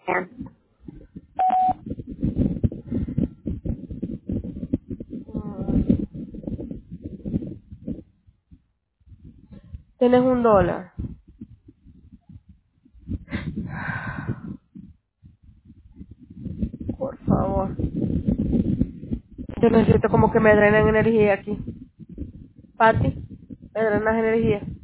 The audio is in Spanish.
Tienes $1. Por favor. Yo necesito como que me drenen energía aquí. Pati, me drenas energía.